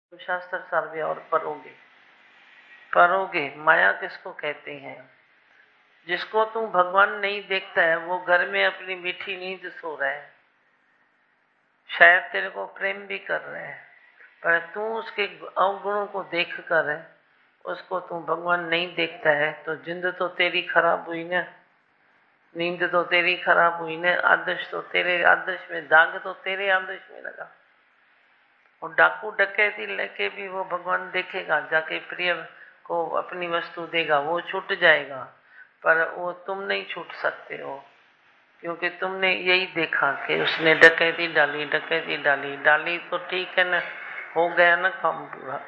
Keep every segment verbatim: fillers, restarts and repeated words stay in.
तो शास्त्र सार्वे और परोगे परोगे। माया किसको कहते हैं? जिसको तू भगवान नहीं देखता है वो घर में अपनी मीठी नींद सो रहा है, शायद तेरे को प्रेम भी कर रहे हैं, पर तू उसके अवगुणों को देख कर उसको तू भगवान नहीं देखता है, तो जिंद तो तेरी खराब हुई ना, नींद तो तेरी खराब हुई ना, आदर्श तो तेरे आदर्श में, दाग तो तेरे आदर्श में लगा। और डाकू डकैती लेके भी वो भगवान देखेगा, जाके प्रिय को अपनी वस्तु देगा, वो छूट जाएगा, पर वो तुम नहीं छूट सकते हो, क्योंकि तुमने यही देखा कि उसने डकैती डाली डकैती डाली डाली तो ठीक है ना, हो गया ना काम पूरा,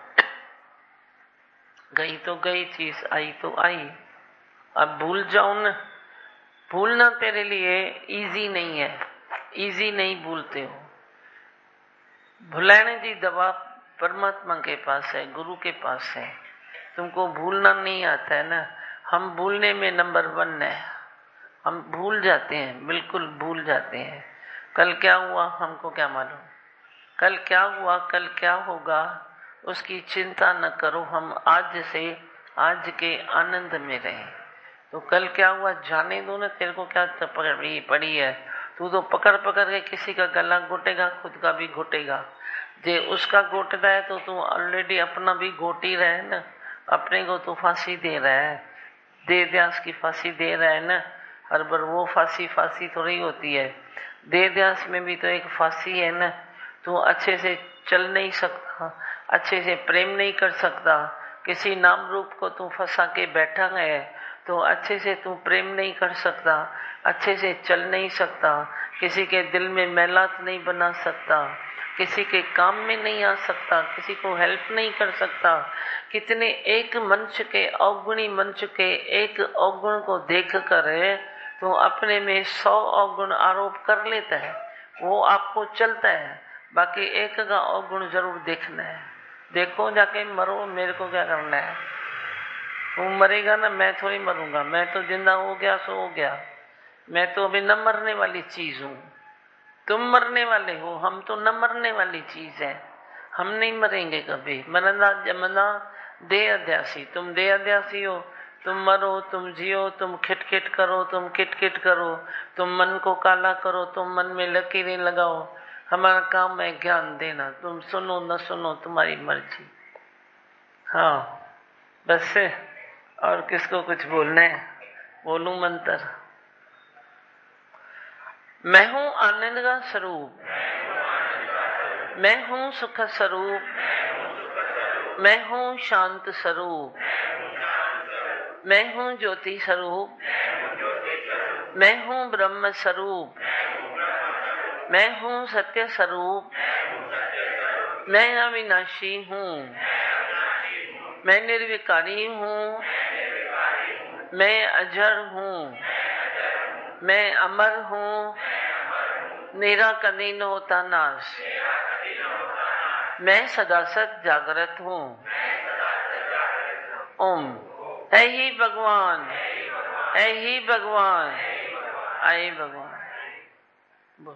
गई तो गई चीज, आई तो आई। अब भूल जाओ ना, भूलना तेरे लिए इजी नहीं है, इजी नहीं भूलते हो। भुलाने की दवा परमात्मा के पास है, गुरु के पास है। तुमको भूलना नहीं आता है ना, हम भूलने में नंबर वन है, हम भूल जाते हैं, बिल्कुल भूल जाते हैं। कल क्या हुआ हमको क्या मालूम, कल क्या हुआ, कल क्या होगा, उसकी चिंता न करो। हम आज से, आज के आनंद में रहें। तो कल क्या हुआ जाने दो ना, तेरे को क्या पकड़ी पड़ी है? तू तो पकड़ पकड़ के किसी का गला घोटेगा, खुद का भी घोटेगा। जे उसका घोट रहा है तो तू ऑलरेडी अपना भी घोट ही रहा है ना, अपने को तो फांसी दे रहा है, दे द्यास की फांसी दे रहा है ना। हर बार वो फांसी फांसी थोड़ी होती है, दे द्यास में भी तो एक फांसी है ना। तू अच्छे से चल नहीं सकता, अच्छे से प्रेम नहीं कर सकता, किसी नाम रूप को तू फंसा के बैठा है, तो अच्छे से तू प्रेम नहीं कर सकता, अच्छे से चल नहीं सकता, किसी के दिल में मैलात नहीं बना सकता, किसी के काम में नहीं आ सकता, किसी को हेल्प नहीं कर सकता। कितने एक मंच के अवगुणी मंच के एक अवगुण को देख कर तो अपने में सौ अवगुण आरोप कर लेता है, वो आपको चलता है। बाकी एक का अवगुण जरूर देखना है। देखो जाके मरो, मेरे को क्या करना है? तू मरेगा ना, मैं थोड़ी मरूंगा, मैं तो जिंदा हो गया सो हो गया, मैं तो अभी न मरने वाली चीज हूं। तुम मरने वाले हो, हम तो न मरने वाली चीज है, हम नहीं मरेंगे कभी। मरना जमना देह अध्यासी, तुम देह अध्यासी हो, तुम मरो, तुम जियो, तुम खिटखिट करो, तुम किटकिट करो, तुम मन को काला करो, तुम मन में लकीरें लगाओ। हमारा काम है ज्ञान देना, तुम सुनो न सुनो तुम्हारी मर्जी। हाँ बस, और किसको कुछ बोलना है? बोलूं मंत्र? मैं हूं आनंद का स्वरूप, मैं हूं सुख स्वरूप, मैं हूं शांत स्वरूप, मैं हूं ज्योति स्वरूप, मैं हूं ब्रह्म स्वरूप, मैं हूं सत्य स्वरूप, मैं अविनाशी हूं, मैं निर्विकारी हूं, मैं अजर हूं, मैं अमर हूं, मेरा कभी न होता नाश, मैं सदा सत जागृत हूं। ओम। है ही भगवान, है ही भगवान, आए भगवान।